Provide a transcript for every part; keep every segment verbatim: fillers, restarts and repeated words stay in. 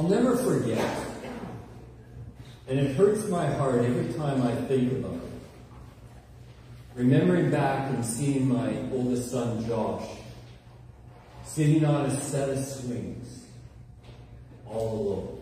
I'll never forget, and it hurts my heart every time I think about it, remembering back and seeing my oldest son, Josh, sitting on a set of swings, all alone.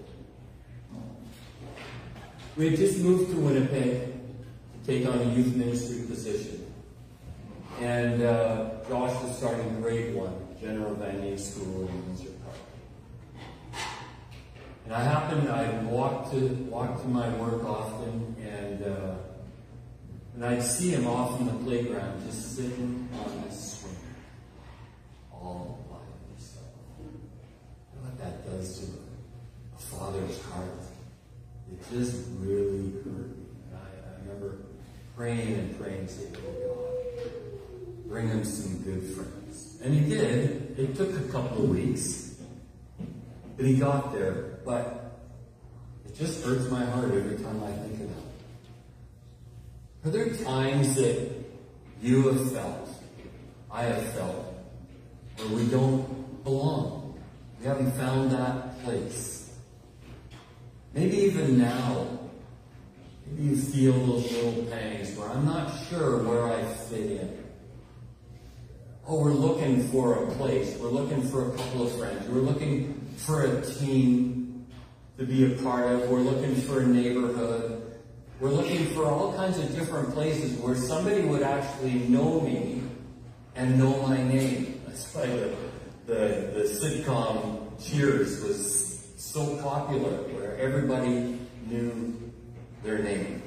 We had just moved to Winnipeg to take on a youth ministry position. And uh, Josh was starting grade one, General Van Neen School in Windsor Park. And I happened, I walked to walk to my work often, and uh, and I'd see him off in the playground, just sitting on this swing, all by himself. You know what that does to a father's heart? It just really hurt me. And I, I remember praying and praying, saying, "Oh God, bring him some good friends." And he did. It took a couple of weeks, but he got there. But it just hurts my heart every time I think of that. Are there times that you have felt, I have felt, where we don't belong? We haven't found that place. Maybe even now, maybe you feel those little pangs where I'm not sure where I fit in. Oh, we're looking for a place. We're looking for a couple of friends. We're looking for a team to be a part of. We're looking for a neighborhood. We're looking for all kinds of different places where somebody would actually know me and know my name. That's why the, the, the sitcom Cheers was so popular, where everybody knew their name.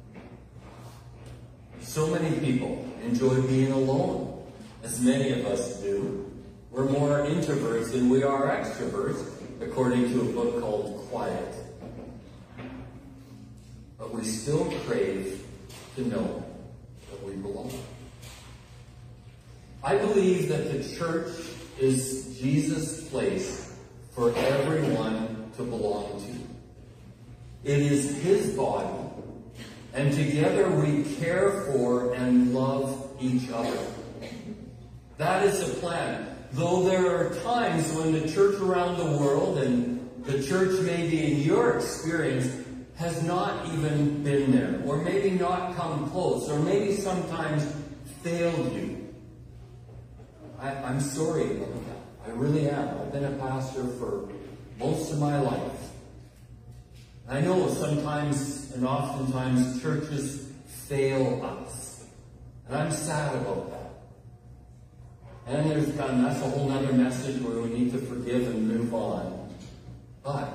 So many people enjoy being alone, as many of us do. We're more introverts than we are extroverts, according to a book called Quiet. But we still crave to know that we belong. I believe that the church is Jesus' place for everyone to belong to. It is his body, and together we care for and love each other. That is the plan. Though there are times when the church around the world, and the church maybe in your experience, has not even been there, or maybe not come close, or maybe sometimes failed you. I, I'm sorry about that. I really am. I've been a pastor for most of my life. I know sometimes and oftentimes churches fail us. And I'm sad about that. And there's, and that's a whole other message where we need to forgive and move on. But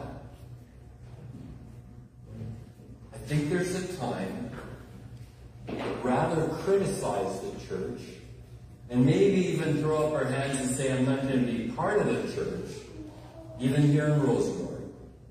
I think there's a time to rather criticize the church and maybe even throw up our hands and say, I'm not going to be part of the church, even here in Rosenborg.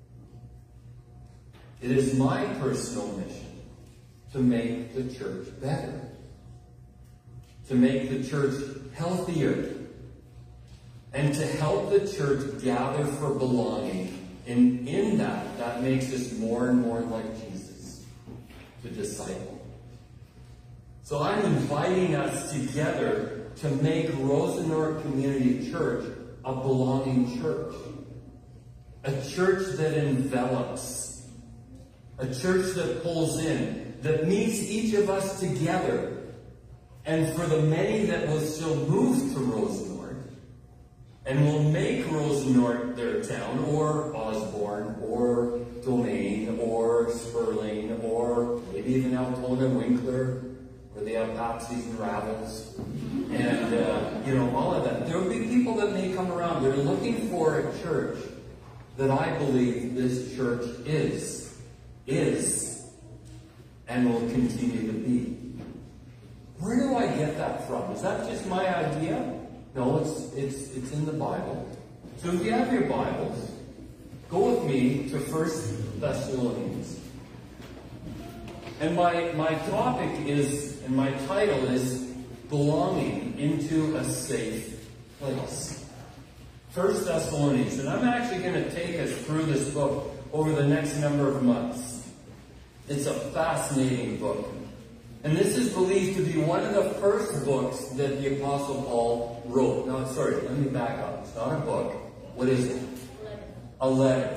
It is my personal mission to make the church better, to make the church healthier, and to help the church gather for belonging. And in that, that makes us more and more like Jesus, to disciple. So I'm inviting us together to make Rosenborg Community Church a belonging church. A church that envelops. A church that pulls in, that meets each of us together. And for the many that will still move to Rosenborg, and will make Rosenborg their town, or Osborne, or Domain, or Sperling, or maybe even Altona, Winkler, where they have Papsies and Ravels, and, uh, you know, all of that. There will be people that may come around. They're looking for a church that I believe this church is, is, and will continue to be. Where do I get that from? Is that just my idea? No, it's, it's, it's in the Bible. So if you have your Bibles, go with me to First Thessalonians. And my, my topic is, and my title is, Belonging into a Safe Place. First Thessalonians. And I'm actually going to take us through this book over the next number of months. It's a fascinating book. And this is believed to be one of the first books that the Apostle Paul wrote. No, sorry, let me back up. It's not a book. What is it? A letter.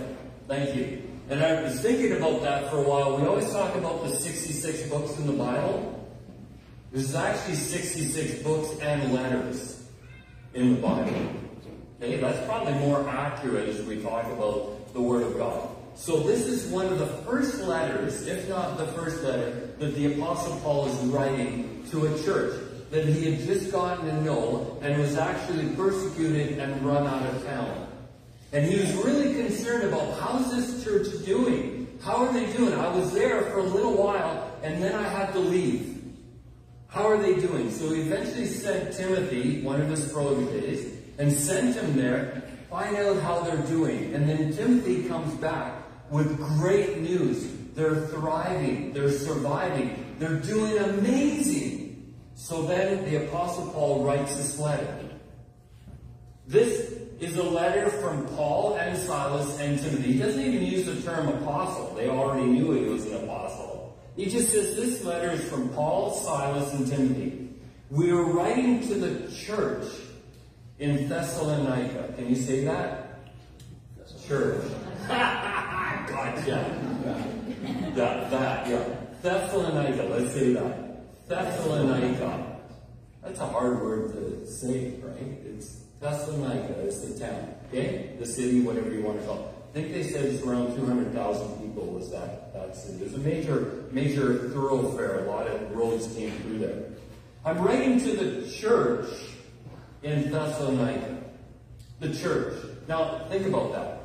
Thank you. And I was thinking about that for a while. We always talk about the sixty-six books in the Bible. There's actually sixty-six books and letters in the Bible. Okay, that's probably more accurate as we talk about the Word of God. So this is one of the first letters, if not the first letter, that the Apostle Paul is writing to a church that he had just gotten to know and was actually persecuted and run out of town. And he was really concerned about, how's this church doing? How are they doing? I was there for a little while and then I had to leave. How are they doing? So he eventually sent Timothy, one of his proteges, and sent him there, find out how they're doing. And then Timothy comes back with great news. They're thriving. They're surviving. They're doing amazing. So then the Apostle Paul writes this letter. This is a letter from Paul and Silas and Timothy. He doesn't even use the term apostle. They already knew he was an apostle. He just says this letter is from Paul, Silas, and Timothy. We are writing to the church in Thessalonica. Can you say that? Church. Gotcha. Yeah, that, yeah. Thessalonica, let's say that. Thessalonica. That's a hard word to say, right? It's Thessalonica is the town, okay? The city, whatever you want to call it. I think they said it's around two hundred thousand people was that, that city. It was a major, major thoroughfare. A lot of roads came through there. I'm writing to the church in Thessalonica. The church. Now, think about that.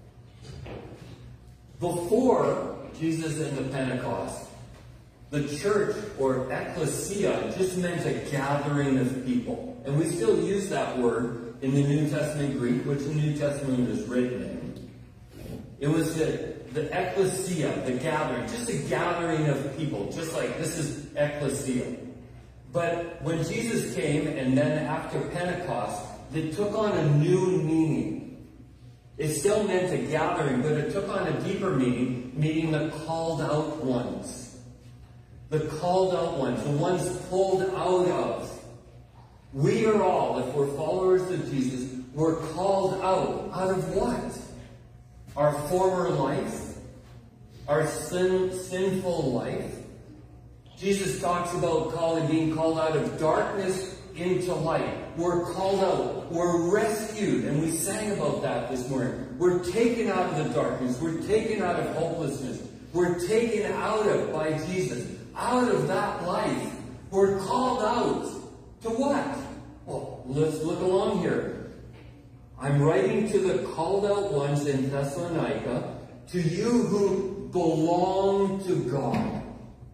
Before Jesus and the Pentecost, the church, or ecclesia, just meant a gathering of people. And we still use that word in the New Testament Greek, which the New Testament is written in. It was the, the ecclesia, the gathering, just a gathering of people, just like this is ecclesia. But when Jesus came, and then after Pentecost, it took on a new meaning. It still meant a gathering, but it took on a deeper meaning, meaning the called out ones. The called out ones, the ones pulled out of. We are all, if we're followers of Jesus, we're called out. Out of what? Our former life? Our sin, sinful life? Jesus talks about calling, being called out of darkness into light. We're called out. We're rescued. And we sang about that this morning. We're taken out of the darkness. We're taken out of hopelessness. We're taken out of by Jesus. Out of that life. We're called out. To what? Well, let's look along here. I'm writing to the called out ones in Thessalonica, to you who belong to God.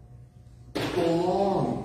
Belong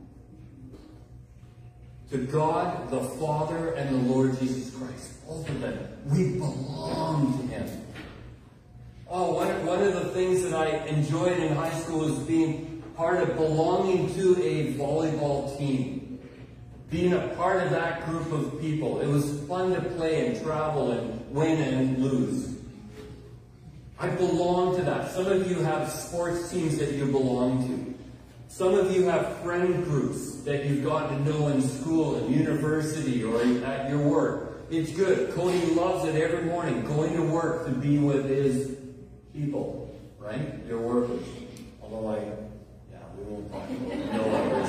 to God, the Father, and the Lord Jesus Christ. Both of them. We belong to Him. Oh, one, one of the things that I enjoyed in high school was being part of belonging to a volleyball team. Being a part of that group of people. It was fun to play and travel and win and lose. I belong to that. Some of you have sports teams that you belong to. Some of you have friend groups that you've gotten to know in school and university or at your work. It's good. Cody loves it every morning, going to work to be with his people, right? Your workers. Although I, yeah, we won't talk about no others.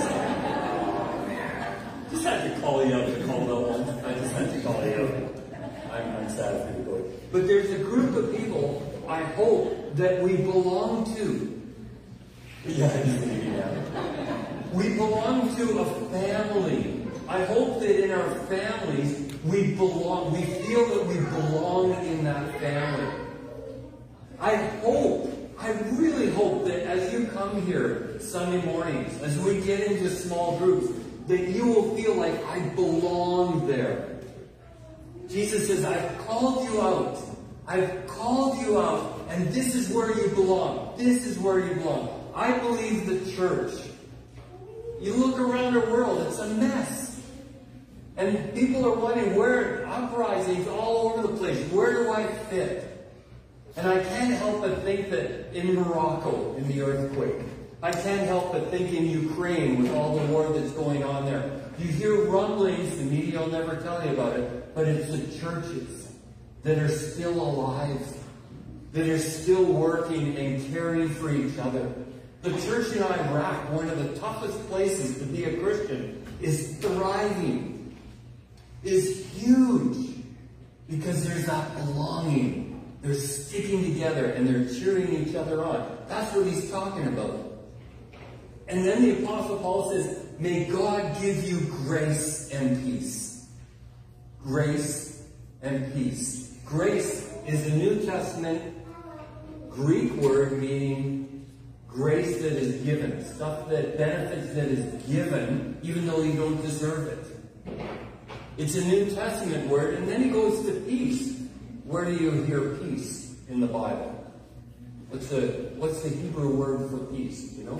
Just had to call you out to call no one. I just had to call you out. I'm, I'm sad for you, Cody. But there's a group of people I hope that we belong to. Yeah, yeah. We belong to a family. I hope that in our families we belong. We feel that we belong in that family. I hope, I really hope that as you come here Sunday mornings, as we get into small groups, that you will feel like I belong there. Jesus says, I've called you out. I've called you out, and this is where you belong. This is where you belong. I believe the church. You look around our world, it's a mess. And people are wondering, where uprisings all over the place. Where do I fit? And I can't help but think that in Morocco, in the earthquake, I can't help but think in Ukraine with all the war that's going on there. You hear rumblings, the media will never tell you about it, but it's the churches that are still alive. that are still working and caring for each other. The church in Iraq, one of the toughest places to be a Christian, is thriving, is huge, because there's that belonging. They're sticking together and they're cheering each other on. That's what he's talking about. And then the Apostle Paul says, may God give you grace and peace. Grace and peace. Grace is a New Testament Greek word meaning grace that is given. Stuff that benefits that is given even though you don't deserve it. It's a New Testament word, and then he goes to peace. Where do you hear peace in the Bible? What's the, what's the Hebrew word for peace, you know?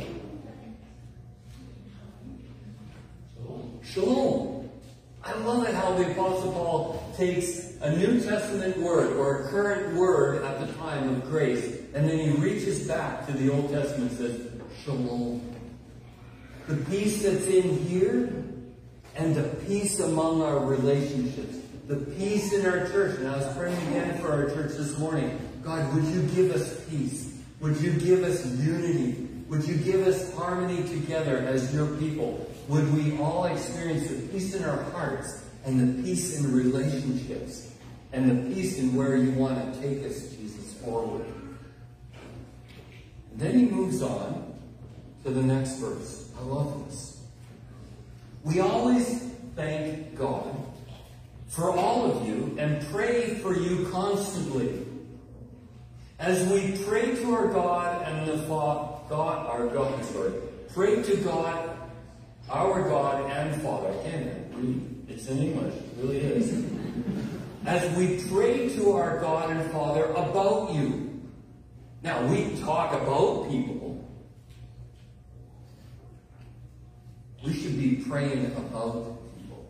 Shalom. I love it how the Apostle Paul takes a New Testament word or a current word at the time of grace, and then he reaches back to the Old Testament and says, Shalom. The peace that's in here and the peace among our relationships. The peace in our church. And I was praying again for our church this morning. God, would you give us peace? Would you give us unity? Would you give us harmony together as your people? Would we all experience the peace in our hearts and the peace in relationships and the peace in where you want to take us, Jesus, forward? And then he moves on to the next verse. I love this. We always thank God for all of you and pray for you constantly, as we pray to our God and the Father, God, our God, sorry, pray to God, our God and Father. I can't read. It's in English. It really is. As we pray to our God and Father about you. Now, we talk about people. We should be praying about people.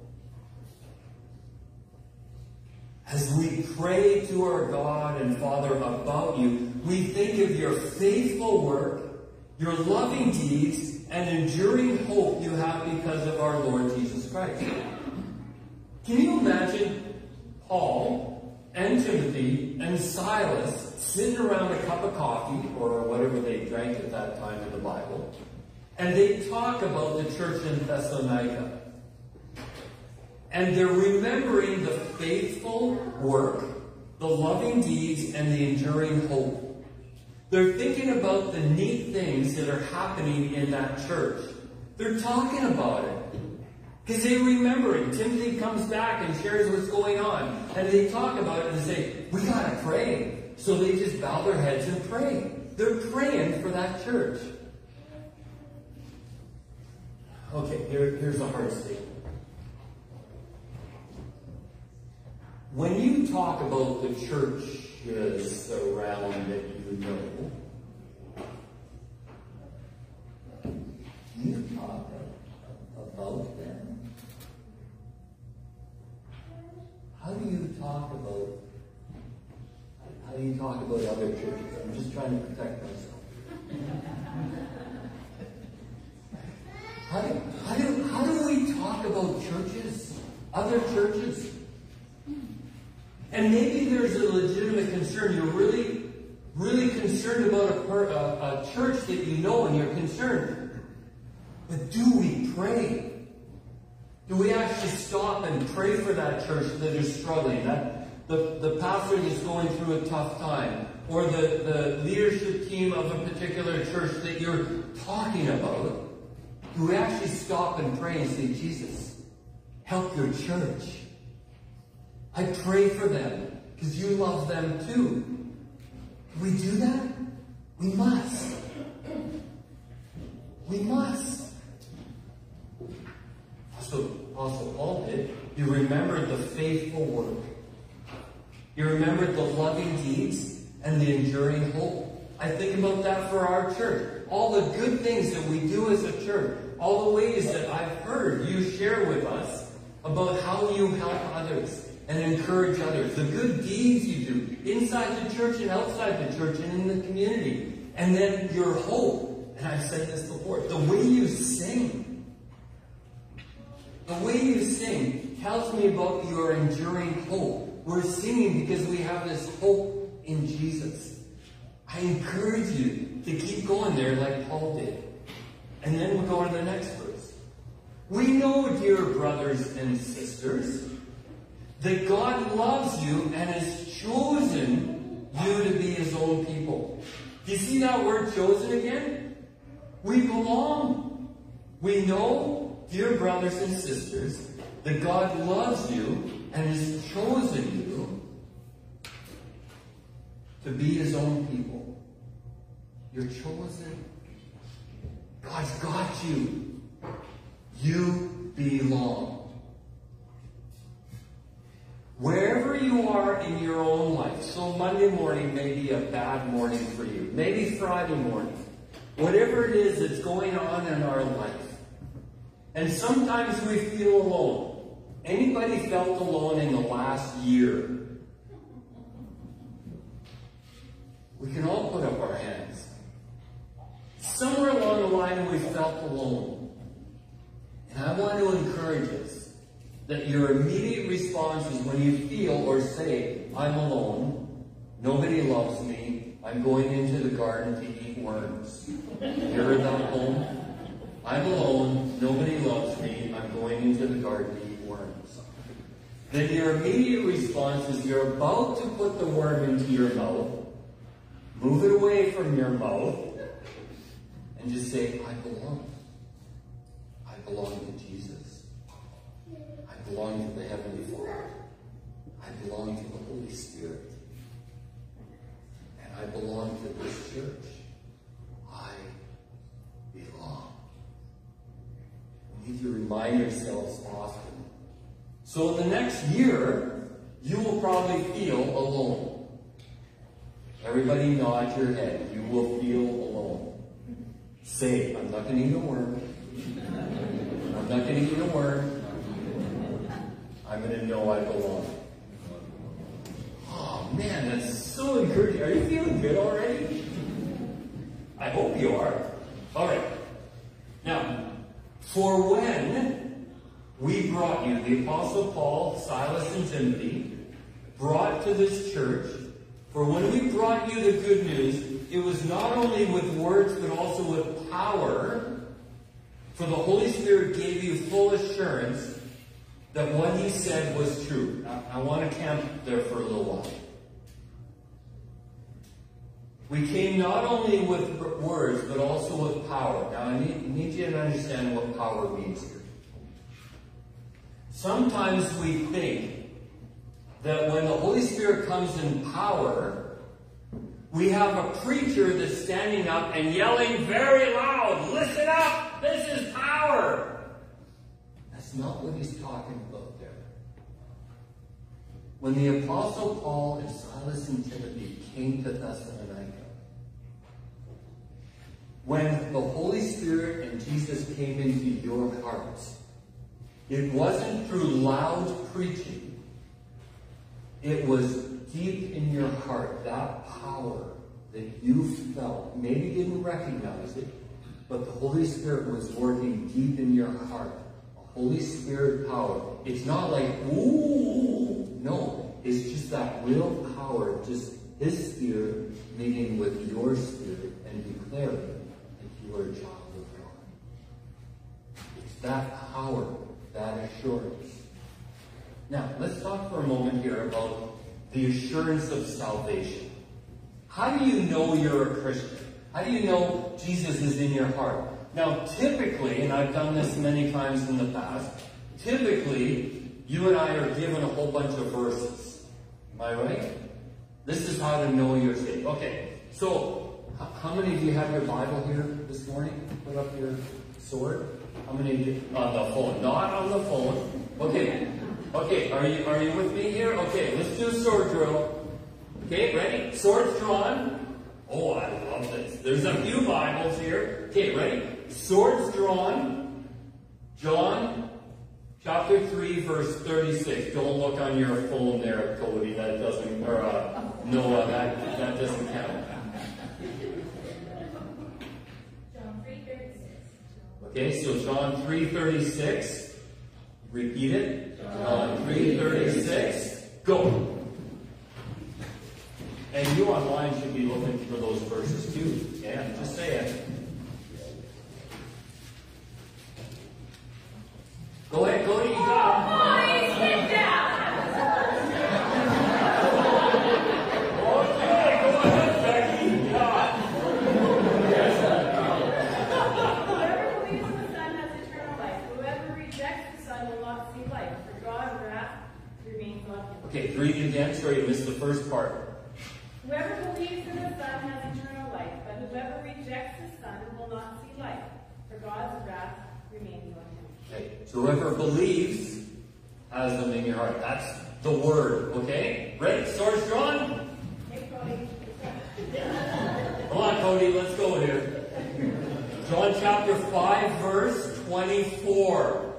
As we pray to our God and Father about you, we think of your faithful work, your loving deeds, and enduring hope you have because of our Lord Jesus Christ. Can you imagine Paul and Timothy and Silas sitting around a cup of coffee, or whatever they drank at that time in the Bible, and they talk about the church in Thessalonica. And they're remembering the faithful work, the loving deeds, and the enduring hope. They're thinking about the neat things that are happening in that church. They're talking about it. Because they remember it. Timothy comes back and shares what's going on. And they talk about it and say, we got to pray. So they just bow their heads and pray. They're praying for that church. Okay, here, here's a hard statement. When you talk about the churches around that you know, do you talk about them? How do you talk about, how do you talk about other churches? I'm just trying to protect myself. How do, how do, how do we talk about churches, other churches? And maybe there's a legitimate concern. You're really, really concerned about a, per, a, a church that you know and you're concerned. But do we pray? Do we actually stop and pray for that church that is struggling? That the, the pastor is going through a tough time? Or the, the leadership team of a particular church that you're talking about? Do we actually stop and pray and say, Jesus, help your church? I pray for them because you love them too. Do we do that? We must. We must. So Apostle Paul did. He remembered the faithful work. He remembered the loving deeds and the enduring hope. I think about that for our church. All the good things that we do as a church. All the ways that I've heard you share with us about how you help others and encourage others. The good deeds you do inside the church and outside the church and in the community. And then your hope. And I've said this before. The way you sing. The way you sing tells me about your enduring hope. We're singing because we have this hope in Jesus. I encourage you to keep going there like Paul did. And then we'll go to the next verse. We know, dear brothers and sisters, that God loves you and has chosen you to be his own people. Do you see that word chosen again? We belong. We know, dear brothers and sisters, that God loves you and has chosen you to be his own people. You're chosen. God's got you. You belong. Wherever you are in your own life, so Monday morning may be a bad morning for you, maybe Friday morning, whatever it is that's going on in our life, and sometimes we feel alone. Anybody felt alone in the last year? We can all put up our hands. Somewhere along the line we felt alone. And I want to encourage us that your immediate response is when you feel or say, I'm alone, nobody loves me, I'm going into the garden to eat worms. You heard that at home? I'm alone, nobody loves me, I'm going into the garden to eat worms. Then your immediate response is you're about to put the worm into your mouth, move it away from your mouth, and just say, I belong. I belong to Jesus. I belong to the Heavenly Father. I belong to the Holy Spirit. And I belong to this church. I belong. We need to remind ourselves often. So in the next year, you will probably feel alone. Everybody nod your head. You will feel alone. Say, I'm not going to eat a worm. I'm not going to eat a worm. I'm going to know I belong. Oh man, that's so encouraging. Are you feeling good already? I hope you are. All right. Now, for when we brought you, the Apostle Paul, Silas, and Timothy, brought to this church, for when we brought you the good news, it was not only with words, but also with power, for the Holy Spirit gave you full assurance that what he said was true. Now, I want to camp there for a little while. We came not only with words, but also with power. Now, I need, need you to understand what power means here. Sometimes we think that when the Holy Spirit comes in power, we have a preacher that's standing up and yelling very loud, listen up, this is power. That's not what he's talking about there. When the Apostle Paul and Silas and Timothy came to Thessalonica, when the Holy Spirit and Jesus came into your hearts, it wasn't through loud preaching. It was deep in your heart, that power that you felt. Maybe you didn't recognize it, but the Holy Spirit was working deep in your heart. A Holy Spirit power. It's not like, ooh, no. It's just that real power, just His Spirit meeting with your spirit and declaring that you are a child of God. It's that power, that assurance. Now, let's talk for a moment here about the assurance of salvation. How do you know you're a Christian? How do you know Jesus is in your heart? Now, typically, and I've done this many times in the past, typically, you and I are given a whole bunch of verses. Am I right? This is how to know you're saved. Okay, so how many of you have your Bible here this morning? Put up your sword. How many of you? On the phone. Not on the phone. Okay. Okay, are you are you with me here? Okay, let's do a sword drill. Okay, ready? Swords drawn. Oh, I love this. There's a few Bibles here. Okay, ready? Swords drawn. John chapter three, verse thirty-six. Don't look on your phone there, Cody. That doesn't, or uh, Noah, that, that doesn't count. John three thirty-six. Okay, so John three thirty-six. Repeat it. John three thirty-six. Go. And you online should be looking for those verses too. Yeah, just say it. Go ahead, Cody, you got it. Boys, get down! Okay, go ahead, Becky. Yeah. Whoever believes in the Son has eternal life. Whoever rejects the Son will not see life, for God's wrath remains on him. Okay, read it again. Sorry, you missed the first part. Whoever believes in the Son has eternal life, but whoever rejects the Son will not see life, for God's wrath remains on him. Okay, so whoever believes has them in your heart. That's the word, okay? Ready? Swords drawn? Hey, Cody. Come on, Cody, let's go here. John chapter five, verse twenty-four.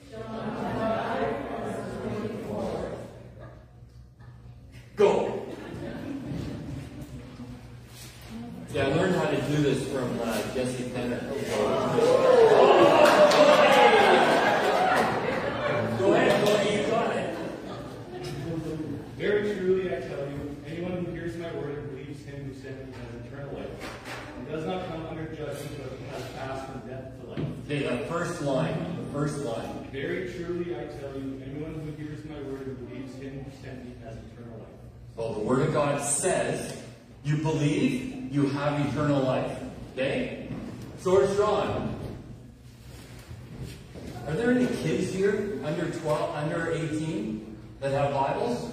Go. Yeah, I learned how to do this from uh, Jesse Penner. Go ahead, Cody, you got it. Very truly I tell you, anyone who hears my word and believes him who sent me has eternal life, and does not come under judgment, but has passed from death to life. Okay, that first line, the first line. Very truly I tell you, anyone who hears my word and believes him who sent me has eternal life. Well, the Word of God says, you believe, you have eternal life. Okay? Swords drawn. Are there any kids here under twelve, under eighteen that have Bibles?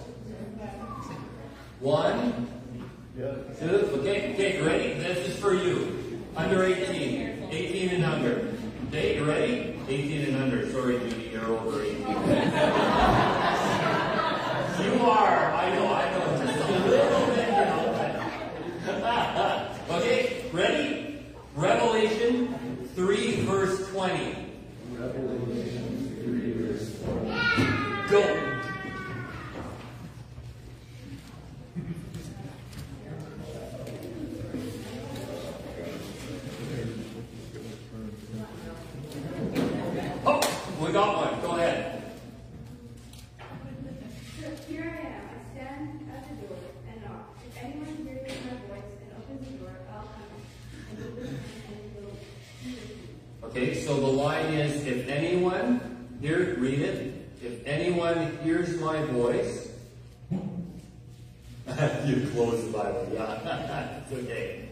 One, two, okay, okay, ready? This is for you. Under eighteen. eighteen and under. Okay, you ready? eighteen and under. Sorry, Judy, you're over eighteen. You are. I know, I know. Just a little bit, you know. Okay, ready? Revelation three, verse twenty. Revelation three, verse twenty. Go. Oh, we got one. Go ahead. Here I am. I stand at the door and knock. If anyone hears my voice and opens the door, I'll come and open and will eat with you. Okay, so the line is, if anyone, here, read it. If anyone hears my voice, you close the Bible, yeah, it's okay.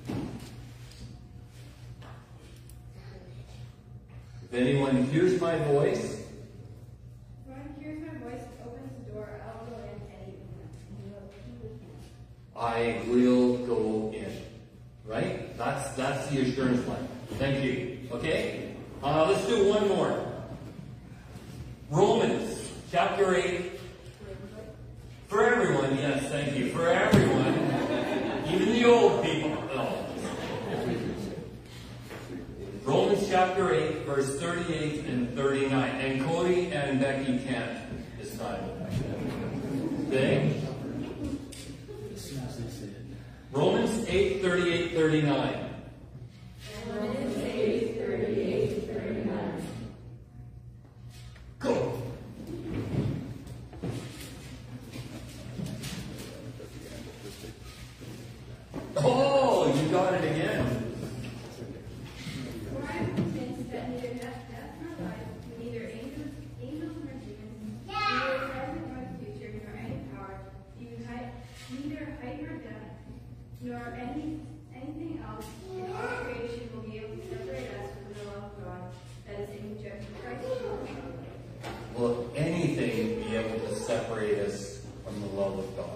If anyone hears my voice, If anyone hears my voice and opens the door, I'll go in and eat with him, and he will eat with me. I will go in. Right? That's that's the assurance line. Thank you. Okay? Uh, let's do one more. Romans chapter eight. For everyone, yes, thank you. For everyone, even the old people. No. Romans chapter eight, verse thirty-eight and thirty-nine. And Cody and Becky can't this time. Okay? Romans eight, thirty-eight, thirty-nine. Romans eight, thirty-eight, thirty-nine. Go! Oh, you got it again. For I am convinced that neither death, death nor life, neither angels, angels nor demons, neither present nor the future, nor any power, even height, neither height nor depth, nor any anything else in all creation will be able to separate us from the love of God that is in Christ Jesus. Will anything be able to separate us from the love of God?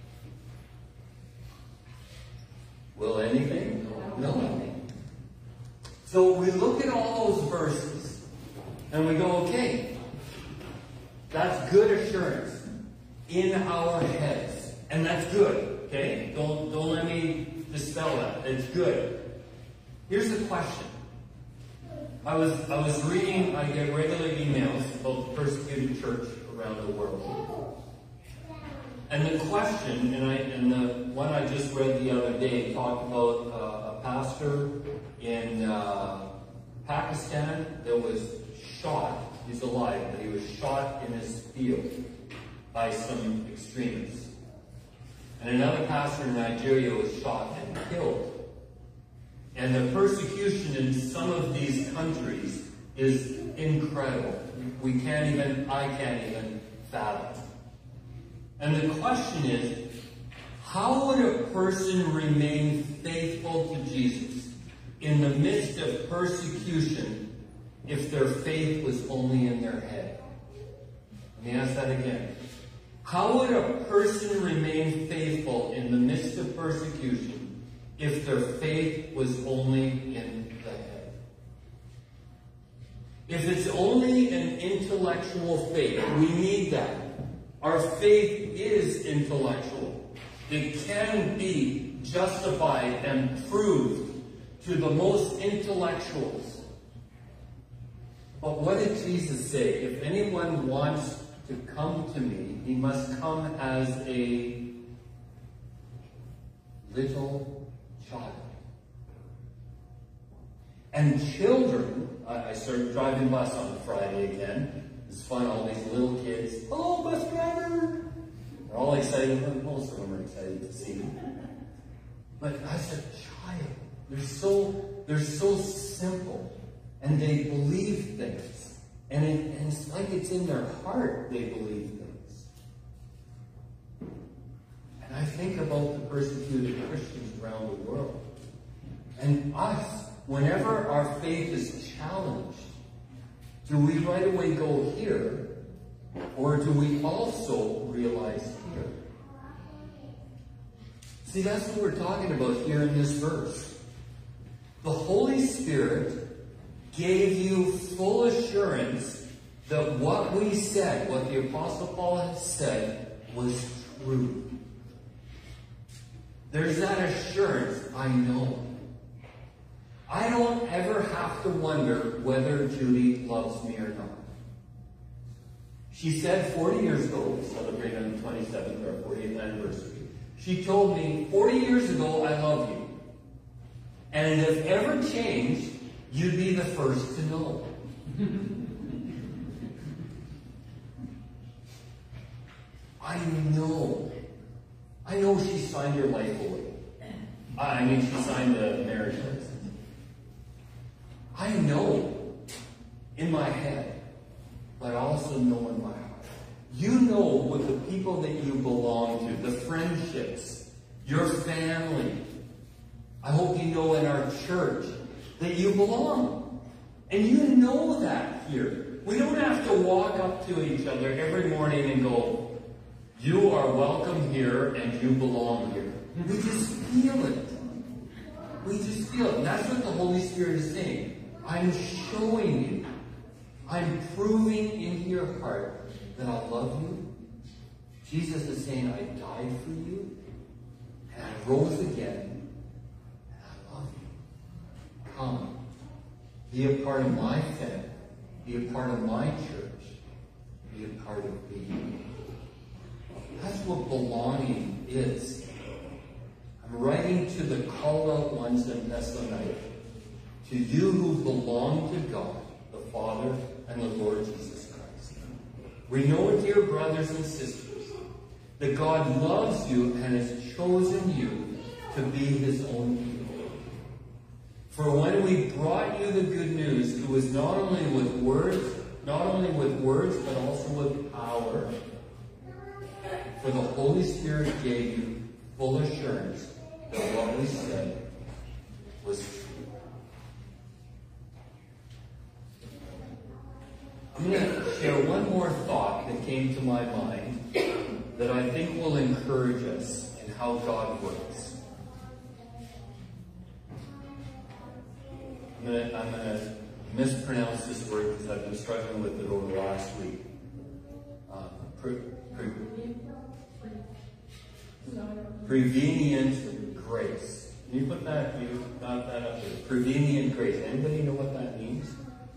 Will anything? No. So we look at all those verses and we go, okay, that's good assurance in our heads. And that's good, okay? Don't, don't let me dispel that. It's good. Here's the question. I was, I was reading, I get regular emails about the persecuted church around the world. And the question, and, I, and the one I just read the other day, talked about uh, a pastor in uh, Pakistan that was shot. He's alive, but he was shot in his field by some extremists. And another pastor in Nigeria was shot and killed. And the persecution in some of these countries is incredible. We can't even, I can't even fathom. And the question is, how would a person remain faithful to Jesus in the midst of persecution if their faith was only in their head? Let me ask that again. How would a person remain faithful in the midst of persecution if their faith was only in the head? If it's only an intellectual faith, we need that. Our faith is intellectual. It can be justified and proved to the most intellectuals. But what did Jesus say? If anyone wants to come to me, he must come as a little child. And children, I, I started driving bus on Friday again. It's fun, all these little kids. Hello, bus driver! They're all excited. Most of them are excited to see me. But as a child, they're so, they're so simple. And they believe things. And, it, and it's like it's in their heart they believe things. And I think about the persecuted Christians around the world. And us, whenever our faith is challenged, do we right away go here, or do we also realize here? See, that's what we're talking about here in this verse. The Holy Spirit gave you full assurance that what we said, what the Apostle Paul had said, was true. There's that assurance, I know. I don't ever have to wonder whether Judy loves me or not. She said forty years ago, we celebrated on the twenty-seventh, our fortieth anniversary, she told me, forty years ago, I love you. And if ever changed, you'd be the first to know. I know. I know she signed her life away. I mean, she signed the marriage license. I know in my head, but I also know in my heart. You know with the people that you belong to, the friendships, your family. I hope you know in our church that you belong. And you know that here. We don't have to walk up to each other every morning and go, you are welcome here and you belong here. We just feel it. We just feel it. And that's what the Holy Spirit is saying. I'm showing you. I'm proving into your heart that I love you. Jesus is saying, I died for you. And I rose again. And I love you. Come. Be a part of my family. Be a part of my church. Be a part of me. That's what belonging is. I'm writing to the called out ones in Thessalonica. To you who belong to God, the Father and the Lord Jesus Christ. We know, dear brothers and sisters, that God loves you and has chosen you to be his own people. For when we brought you the good news, it was not only with words, not only with words, but also with power. For the Holy Spirit gave you full assurance that what we said was true. I'm going to share one more thought that came to my mind that I think will encourage us in how God works. I'm going to, I'm going to mispronounce this word because I've been struggling with it over the last week. Um, pre, pre, prevenient grace. Can you put that, you got that up there? Prevenient grace. Anybody know what that means?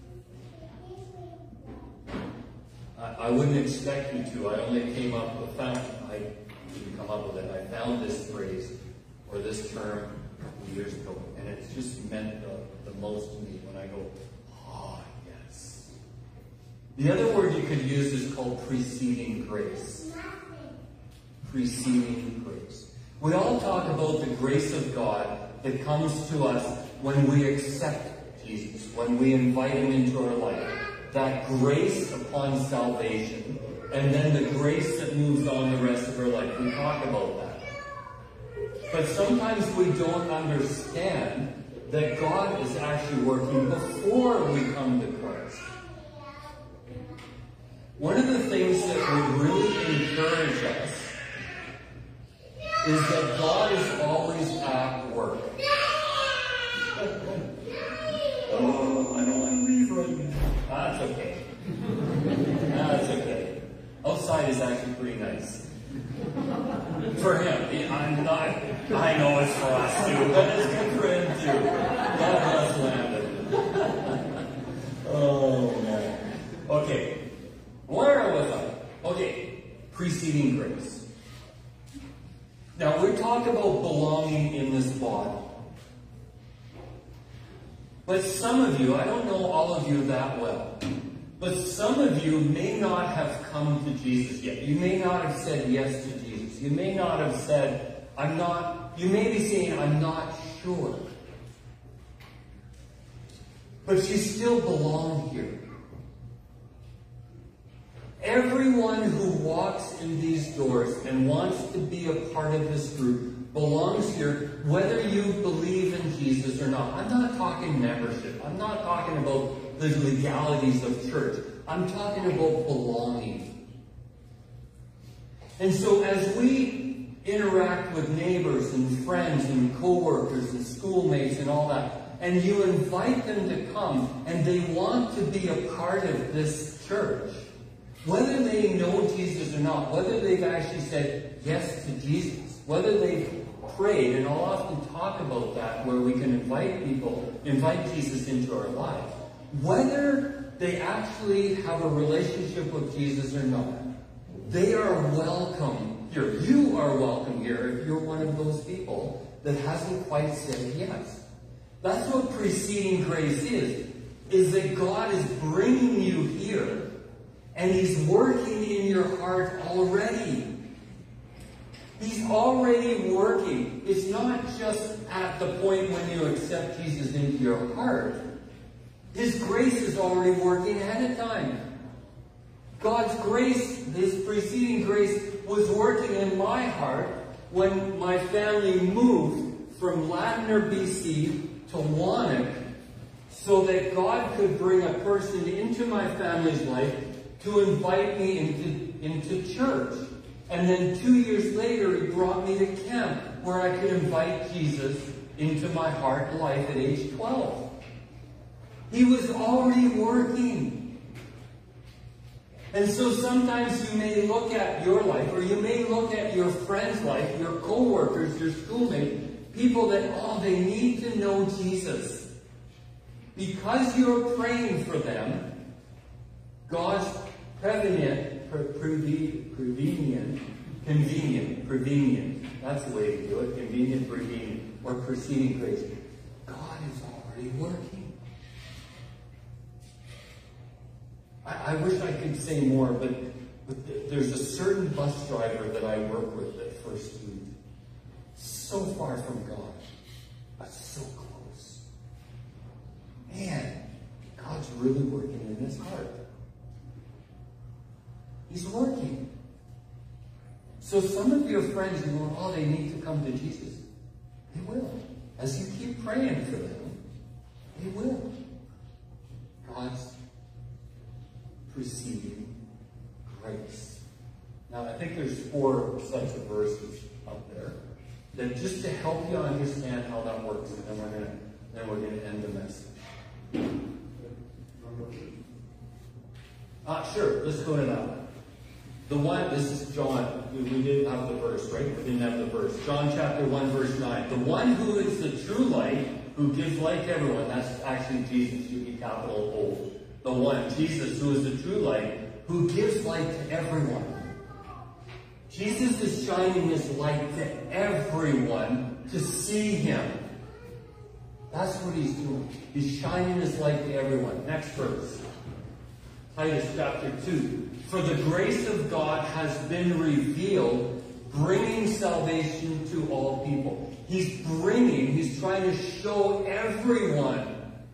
I wouldn't expect you to. I only came up with, found, I didn't come up with it. I found this phrase, or this term, a couple years ago, and it's just meant the, the most to me when I go, oh, yes. The other word you could use is called preceding grace. Preceding grace. We all talk about the grace of God that comes to us when we accept Jesus, when we invite him into our life. That grace upon salvation, and then the grace that moves on the rest of our life. We talk about that. But sometimes we don't understand that God is actually working before we come to Christ. One of the things that would really encourage us is that God is always at work. Oh, I don't want to leave right now. That's okay. That's okay. Outside is actually pretty nice. For him. I'm not, I know it's for us too, but it's good for him too. God bless Landon. Oh, man. Okay. Where was I? Okay. Preceding grace. Now, we talk about belonging in this body. But some of you, I don't know all of you that well, but some of you may not have come to Jesus yet. You may not have said yes to Jesus. You may not have said, I'm not, you may be saying, I'm not sure. But you still belong here. Everyone who walks in these doors and wants to be a part of this group belongs here, whether you believe in Jesus or not. I'm not talking membership. I'm not talking about the legalities of church. I'm talking about belonging. And so as we interact with neighbors and friends and co-workers and schoolmates and all that, and you invite them to come and they want to be a part of this church, whether they know Jesus or not, whether they've actually said yes to Jesus, whether they've prayed, and I'll often talk about that, where we can invite people, invite Jesus into our lives, whether they actually have a relationship with Jesus or not, they are welcome here. You are welcome here if you're one of those people that hasn't quite said yes. That's what preceding grace is, is that God is bringing you here, and he's working in your heart already. He's already working. It's not just at the point when you accept Jesus into your heart. His grace is already working ahead of time. God's grace, this preceding grace, was working in my heart when my family moved from Ladner, B C to Wannock, so that God could bring a person into my family's life to invite me into, into church. And then two years later, he brought me to camp where I could invite Jesus into my heart and life at age twelve. He was already working. And so sometimes you may look at your life, or you may look at your friend's life, your co-workers, your schoolmates, people that, oh, they need to know Jesus. Because you're praying for them, God's prevenient, pre prevenient, prevenient, convenient, prevenient, that's the way to do it, convenient, prevenient, or preceding grace. God is already working. I, I wish I could say more, but, but th there's a certain bus driver that I work with at First Food. So far from God, but so close. Man, God's really working in his heart. He's working. So some of your friends, you go, oh, they need to come to Jesus. They will. As you keep praying for them, they will. God's preceding grace. Now, I think there's four sets of verses up there that just to help you understand how that works, and then we're gonna then we're gonna end the message. Ah, sure. Let's go to that one. The one, this is John. We, we didn't have the verse, right? We didn't have the verse. John chapter one, verse nine. The one who is the true light, who gives light to everyone. That's actually Jesus, U E capital O. The one, Jesus, who is the true light, who gives light to everyone. Jesus is shining his light to everyone to see him. That's what he's doing. He's shining his light to everyone. Next verse. Titus chapter two. For the grace of God has been revealed bringing salvation to all people. He's bringing, he's trying to show everyone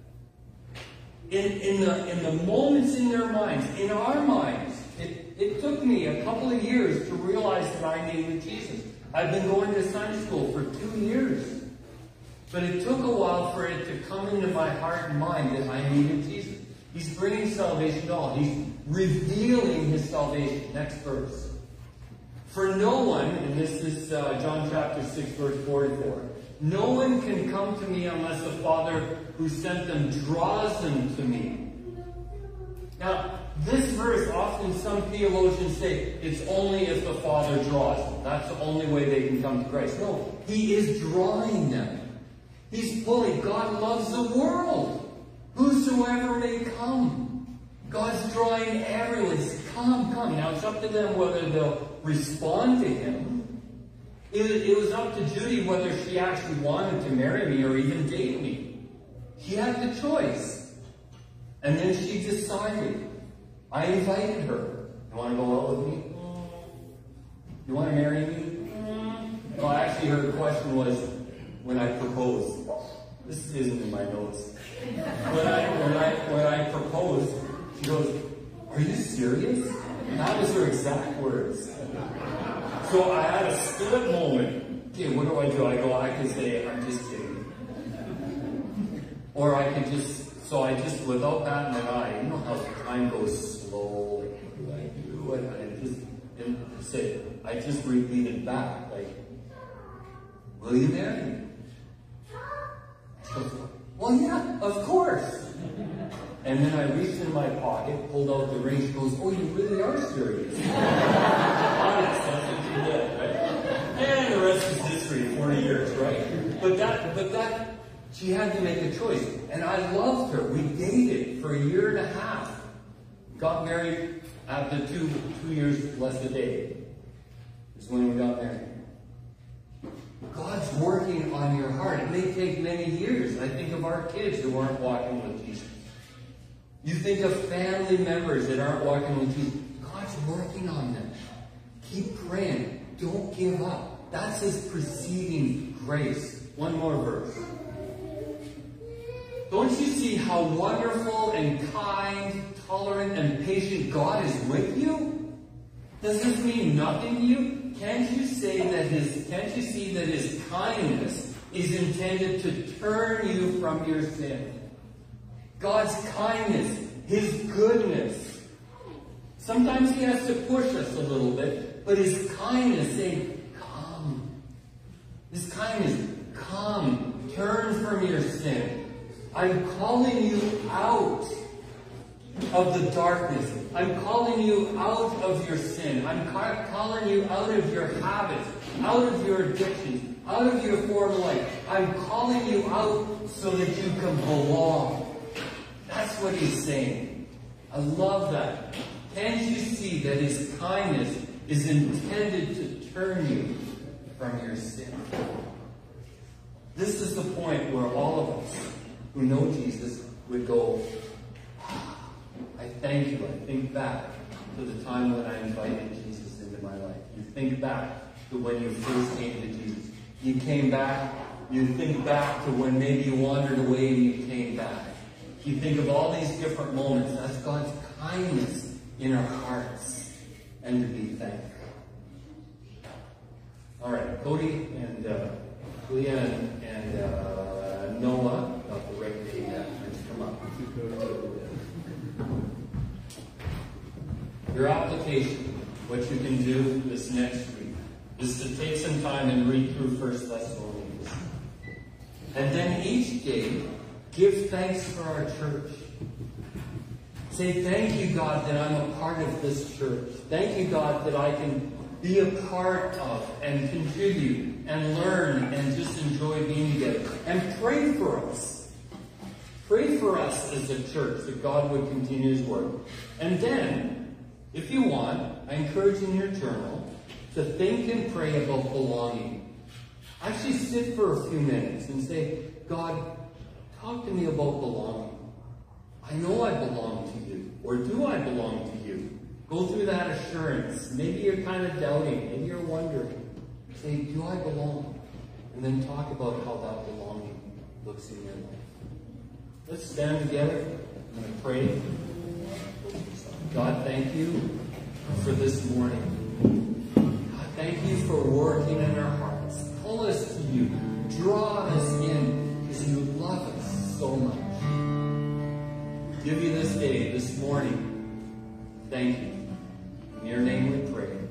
in, in, the, in the moments in their minds, in our minds. It, it took me a couple of years to realize that I needed Jesus. I've been going to Sunday school for two years. But it took a while for it to come into my heart and mind that I needed Jesus. He's bringing salvation to all. He's revealing his salvation. Next verse. For no one, and this is uh, John chapter six, verse forty-four, no one can come to me unless the Father who sent them draws them to me. Now, this verse, often some theologians say it's only if the Father draws them. That's the only way they can come to Christ. No, he is drawing them. He's pulling. God loves the world. Whosoever may come. God's drawing everyone. Come, come. Now, it's up to them whether they'll respond to him. It, it was up to Judy whether she actually wanted to marry me or even date me. She had the choice. And then she decided. I invited her. You want to go out with me? You want to marry me? Well, actually, her question was when I proposed. This isn't in my notes. When I, when I, when I proposed, she goes, "Are you serious?" And that was her exact words. So I had a split moment. Okay, what do I do? I go, I can say, "I'm just kidding." Or I can just, so I just, without batting an eye, you know how time goes slow, like, what do I do? And I just, and say, I just repeated back, like, "Will you marry me?" She goes, "Well, yeah, of course." And then I reached in my pocket, pulled out the ring. She goes, "Oh, you really are serious." Honest, that's what she did, right? And the rest is history, forty years, right? But that, but that, she had to make a choice. And I loved her. We dated for a year and a half. Got married after two, two years less a day. Is when we got married. God's working on your heart. It may take many years. I think of our kids who aren't walking with Jesus. You think of family members that aren't walking with Jesus. God's working on them. Keep praying. Don't give up. That's his preceding grace. One more verse. Don't you see how wonderful and kind, tolerant, and patient God is with you? Does this mean nothing to you? Can't you say that his, can't you see that his kindness is intended to turn you from your sin? God's kindness, his goodness. Sometimes he has to push us a little bit, but his kindness saying, "Come." His kindness, come, turn from your sin. I'm calling you out of the darkness. I'm calling you out of your sin. I'm ca- calling you out of your habits, out of your addictions, out of your former life. I'm calling you out so that you can belong. That's what he's saying. I love that. Can't you see that his kindness is intended to turn you from your sin? This is the point where all of us who know Jesus would go, I thank you. I think back to the time when I invited Jesus into my life. You think back to when you first came to Jesus. You came back. You think back to when maybe you wandered away and you came back. You think of all these different moments. That's God's kindness in our hearts. And to be thankful. All right, Cody and uh, Leah and, and uh, Noah, not the right name, uh, come up. Your application, what you can do this next week, is to take some time and read through First Thessalonians. And then each day, give thanks for our church. Say, thank you, God, that I'm a part of this church. Thank you, God, that I can be a part of and contribute and learn and just enjoy being together. And pray for us. Pray for us as a church that God would continue his work. And then, if you want, I encourage in your journal to think and pray about belonging. Actually sit for a few minutes and say, God, talk to me about belonging. I know I belong to you. Or do I belong to you? Go through that assurance. Maybe you're kind of doubting. Maybe you're wondering. Say, do I belong? And then talk about how that belonging looks in your life. Let's stand together. I'm going to pray. God, thank you for this morning. God, thank you for working in our hearts. Pull us to you. Draw us in because you love us so much. Give you this day, this morning. Thank you. In your name we pray.